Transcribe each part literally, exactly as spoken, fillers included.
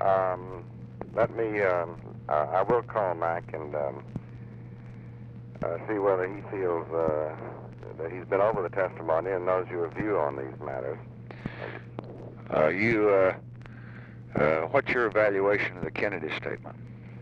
um, let me, um, uh, I will call Mac and um, uh, see whether he feels uh, that he's been over the testimony and knows your view on these matters. Uh, you, uh, uh, what's your evaluation of the Kennedy statement?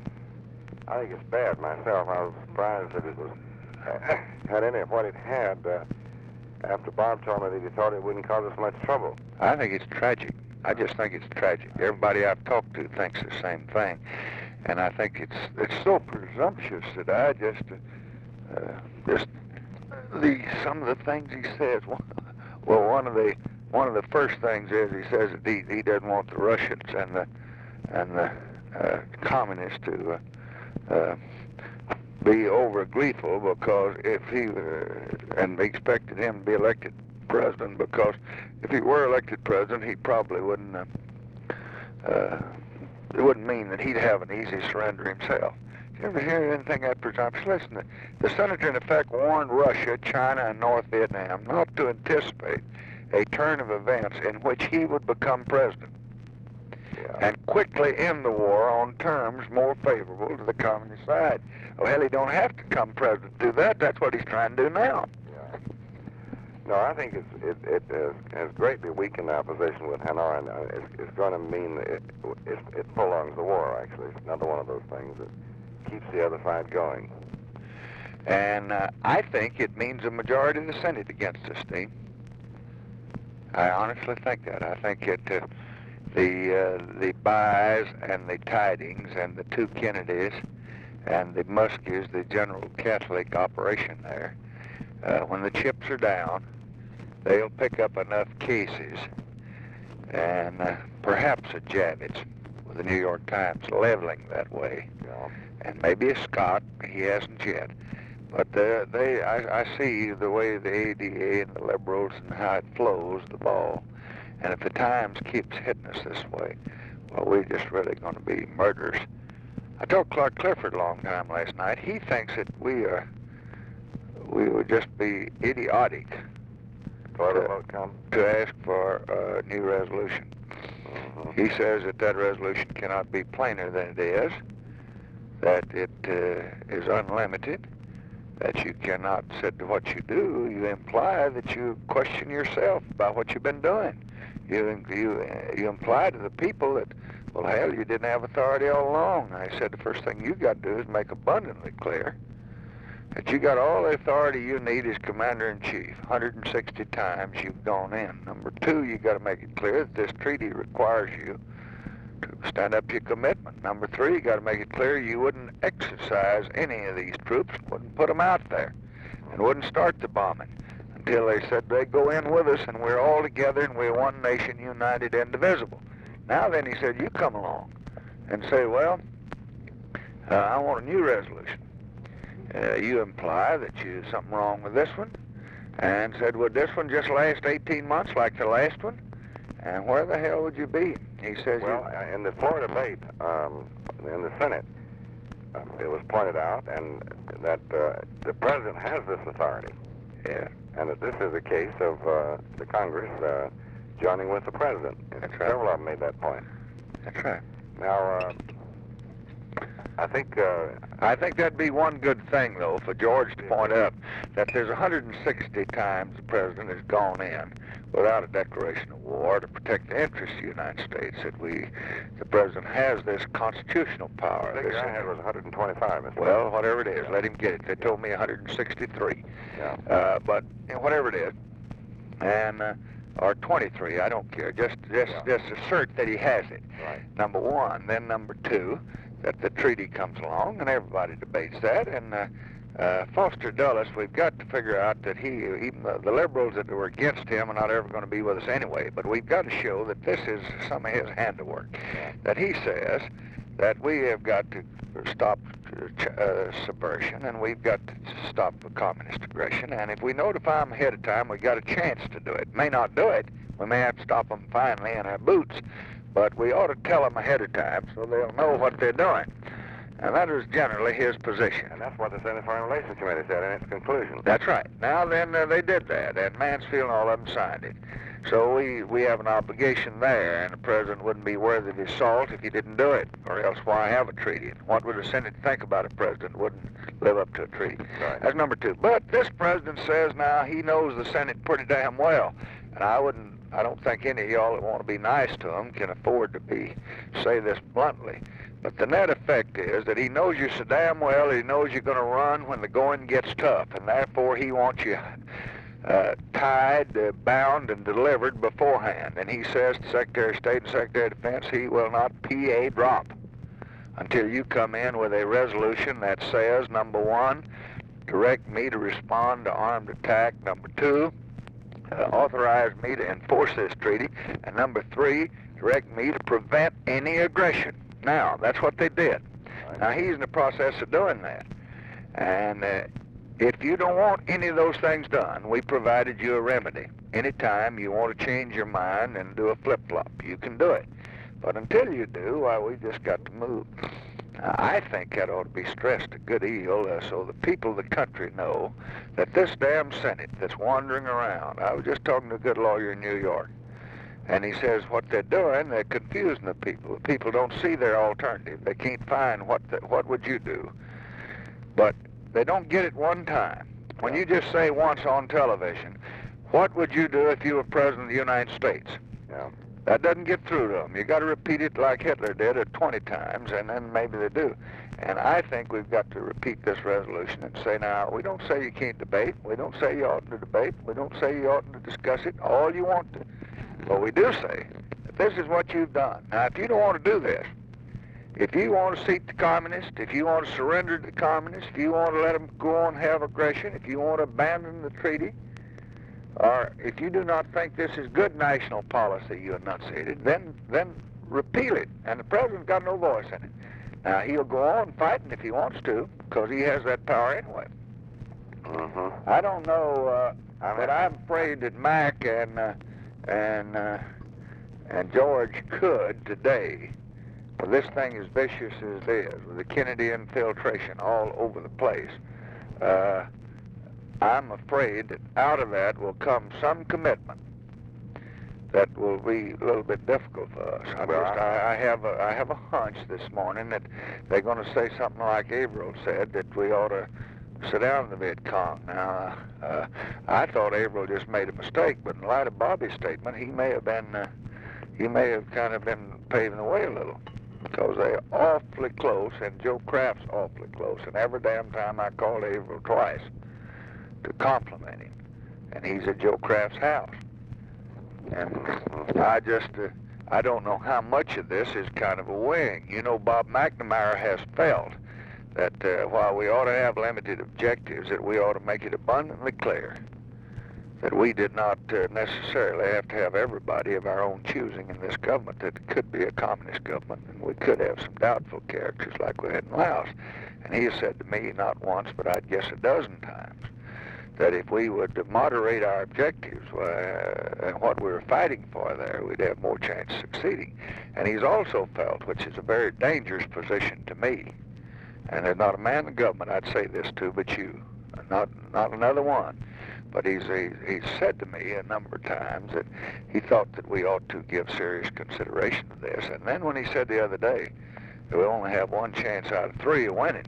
I think it's bad myself. I was surprised that it was had any of what it had uh, after Bob told me that he thought it wouldn't cause us much trouble. I think it's tragic. I just think it's tragic. Everybody I've talked to thinks the same thing, and I think it's it's so presumptuous that I just uh, just the some of the things he says. Well, one of the one of the first things is he says that he, he doesn't want the Russians and the and the uh, communists to uh, uh, be over gleeful because if he uh, and they expected him to be elected president, because if he were elected president, he probably wouldn't. Uh, uh, it wouldn't mean that he'd have an easy surrender himself. Did you ever hear anything that presumptuous? Listen, the, the senator in effect warned Russia, China, and North Vietnam not to anticipate a turn of events in which he would become president, yeah, and quickly end the war on terms more favorable to the communist side. Well, he don't have to come president to do that. That's what he's trying to do now. Yeah. No, I think it's, it, it has, has greatly weakened our position with Hanoi, and uh, it's, it's going to mean that it, it, it prolongs the war, actually. It's another one of those things that keeps the other side going. And uh, I think it means a majority of the Senate against us, Steve. I honestly think that. I think it, uh, the uh, the buys and the tidings and the two Kennedys and the Muskies, the general Catholic operation there, uh, when the chips are down, they'll pick up enough cases, and uh, perhaps a Javits with the New York Times leveling that way, Yeah. and maybe a Scott. He hasn't yet. But uh, they, I, I see the way the A D A and the liberals and how it flows, the ball. And if the Times keeps hitting us this way, well, we're just really going to be murderers. I told Clark Clifford a long time last night, he thinks that we are, we would just be idiotic to, to ask for a new resolution. Mm-hmm. He says that that resolution cannot be plainer than it is, that it uh, is unlimited, that you cannot, said to what you do, you imply that you question yourself about what you've been doing. You, you, you imply to the people that, well, hell, you didn't have authority all along. I said the first thing you got to do is make abundantly clear that you got all the authority you need as commander-in-chief. one hundred sixty times you've gone in. Number two, you got to make it clear that this treaty requires you to stand up to your commitment. Number three, you got to make it clear you wouldn't exercise any of these troops, wouldn't put them out there, and wouldn't start the bombing until they said they'd go in with us and we're all together and we're one nation, united, indivisible. Now then, he said, you come along and say, well, uh, I want a new resolution. Uh, you imply that you something wrong with this one, and said, would this one just last eighteen months like the last one? And where the hell would you be? He says, well, you, in the floor debate um, in the Senate, um, it was pointed out and that uh, the president has this authority. Yeah. And that this is a case of uh, the Congress uh, joining with the president. That's right. Several of them made that point. That's right. Now, uh, I think... Uh, I think that'd be one good thing, though, for George to point out that there's one hundred sixty times the president has gone in without a declaration of war to protect the interests of the United States, that we, the president has this constitutional power. The figure this I had was one hundred twenty-five. Mister Well, whatever it is, let him get it. They told me one hundred sixty-three. Yeah. Uh, but you know, whatever it is, and uh, or twenty-three, I don't care. Just just Yeah. just assert that he has it. Right. Number one. Then number two, that the treaty comes along and everybody debates that. And uh, uh, Foster Dulles, we've got to figure out that he, even uh, the liberals that were against him are not ever going to be with us anyway. But we've got to show that this is some of his handiwork. That he says that we have got to stop uh, subversion and we've got to stop the communist aggression. And if we notify them ahead of time, we've got a chance to do it. May not do it. We may have to stop them finally in our boots. But we ought to tell them ahead of time so they'll know what they're doing. And that is generally his position. And that's what the Senate Foreign Relations Committee said in its conclusion. That's right. Now then, uh, they did that, and Mansfield and all of them signed it. So we, we have an obligation there, and the president wouldn't be worth of his salt if he didn't do it, or else why have a treaty? And what would the Senate think about a president who wouldn't live up to a treaty? Right. That's number two. But this president says now he knows the Senate pretty damn well, and I wouldn't, I don't think any of y'all that want to be nice to him can afford to be, say this bluntly. But the net effect is that he knows you so damn well that he knows you're going to run when the going gets tough, and therefore he wants you Uh, tied, uh, bound, and delivered beforehand. And he says to Secretary of State and Secretary of Defense he will not pee a drop until you come in with a resolution that says, number one, direct me to respond to armed attack. Number two, uh, authorize me to enforce this treaty. And number three, direct me to prevent any aggression. Now, that's what they did. Now, he's in the process of doing that. And uh, if you don't want any of those things done, we provided you a remedy. Anytime you want to change your mind and do a flip-flop, you can do it. But until you do, well, we just got to move. Now, I think that ought to be stressed a good deal uh, so the people of the country know that this damn Senate that's wandering around, I was just talking to a good lawyer in New York, and he says what they're doing, they're confusing the people. The people don't see their alternative. They can't find what the, what would you do. But they don't get it one time. When you just say once on television, what would you do if you were president of the United States? Yeah. That doesn't get through to them. You got to repeat it like Hitler did at twenty times, and then maybe they do. And I think we've got to repeat this resolution and say, now, we don't say you can't debate. We don't say you oughtn't to debate. We don't say you oughtn't to discuss it all you want to. But we do say that this is what you've done. Now, if you don't want to do this, if you want to seat the communists, if you want to surrender to the communists, if you want to let them go on and have aggression, if you want to abandon the treaty, or if you do not think this is good national policy you enunciated, then then repeal it. And the president's got no voice in it. Now, he'll go on fighting if he wants to, because he has that power anyway. Mm-hmm. I don't know, uh, but I'm afraid that Mac and uh, and uh, and George could today. Well, this thing as vicious as it is, with the Kennedy infiltration all over the place, uh, I'm afraid that out of that will come some commitment that will be a little bit difficult for us. I, Well, just, I, I have a, I have a hunch this morning that they're going to say something like Averill said, that we ought to sit down in the Viet Cong. Now, uh, I thought Averill just made a mistake, but in light of Bobby's statement, he may have been, uh, he may have kind of been paving the way a little. Because they're awfully close, and Joe Kraft's awfully close. And every damn time I called Averill twice to compliment him, and he's at Joe Kraft's house. And I just, uh, I don't know how much of this is kind of a wing. You know, Bob McNamara has felt that uh, while we ought to have limited objectives, that we ought to make it abundantly clear that we did not uh, necessarily have to have everybody of our own choosing in this government, that it could be a communist government, and we could have some doubtful characters like we had in Laos. And he has said to me, not once, but I'd guess a dozen times, that if we would moderate our objectives uh, and what we were fighting for there, we'd have more chance of succeeding. And he's also felt, which is a very dangerous position to me, and there's not a man in the government I'd say this to but you, not, not another one. But he's, he, he's said to me a number of times that he thought that we ought to give serious consideration to this. And then when he said the other day that we only have one chance out of three of winning,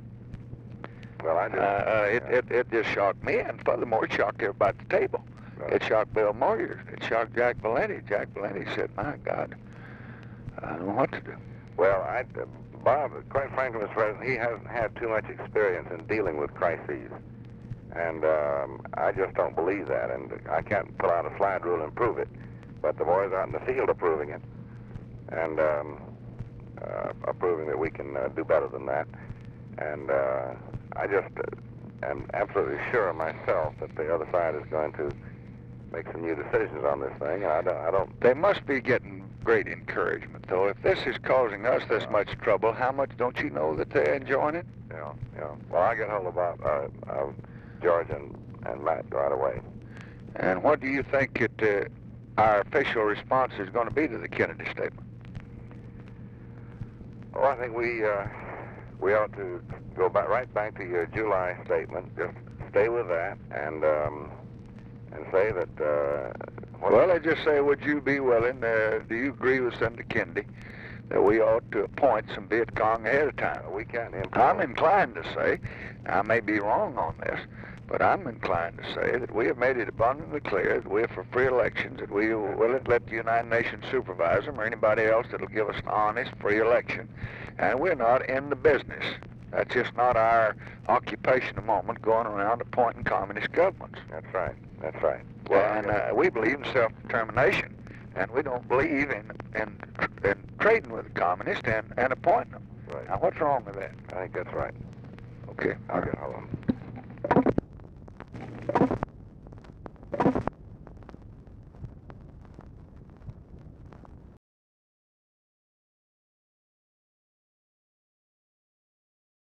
Well, I uh, just, uh, it, it, it just shocked me, and furthermore, it shocked everybody at the table. Right. It shocked Bill Moyer. It shocked Jack Valenti. Jack Valenti said, my God, I don't know what to do. well, I, uh, Bob, quite frankly, Mister President, he hasn't had too much experience in dealing with crises. And um, I just don't believe that, and I can't pull out a slide rule and prove it. But the boys out in the field are proving it, and um, uh, are proving that we can uh, do better than that. And uh, I just uh, am absolutely sure myself that the other side is going to make some new decisions on this thing. And I don't, I don't. They must be getting great encouragement, though. If this is causing us this much trouble, how much don't you know that they're enjoying it? Yeah, yeah. Well, I'll get hold of Bob, uh, uh, George and, and Matt right away. And what do you think it, uh, our official response is going to be to the Kennedy statement? Well, I think we uh, we ought to go back right back to your July statement. Just stay with that, and um, and say that uh, What- Well, I just say, would you be willing, uh, do you agree with Senator Kennedy that we ought to appoint some Viet Cong ahead of time? We can't I'm influence. inclined to say, I may be wrong on this, but I'm inclined to say that we have made it abundantly clear that we're for free elections, that we will let the United Nations supervise them or anybody else that'll give us an honest, free election. And we're not in the business. That's just not our occupation at the moment, going around appointing communist governments. That's right. That's right. And uh, we believe in self-determination, and we don't believe in, in, in trading with the communists and, and appointing them. Right. Now, what's wrong with that? I think that's right. Okay. I'll get hold of 'em.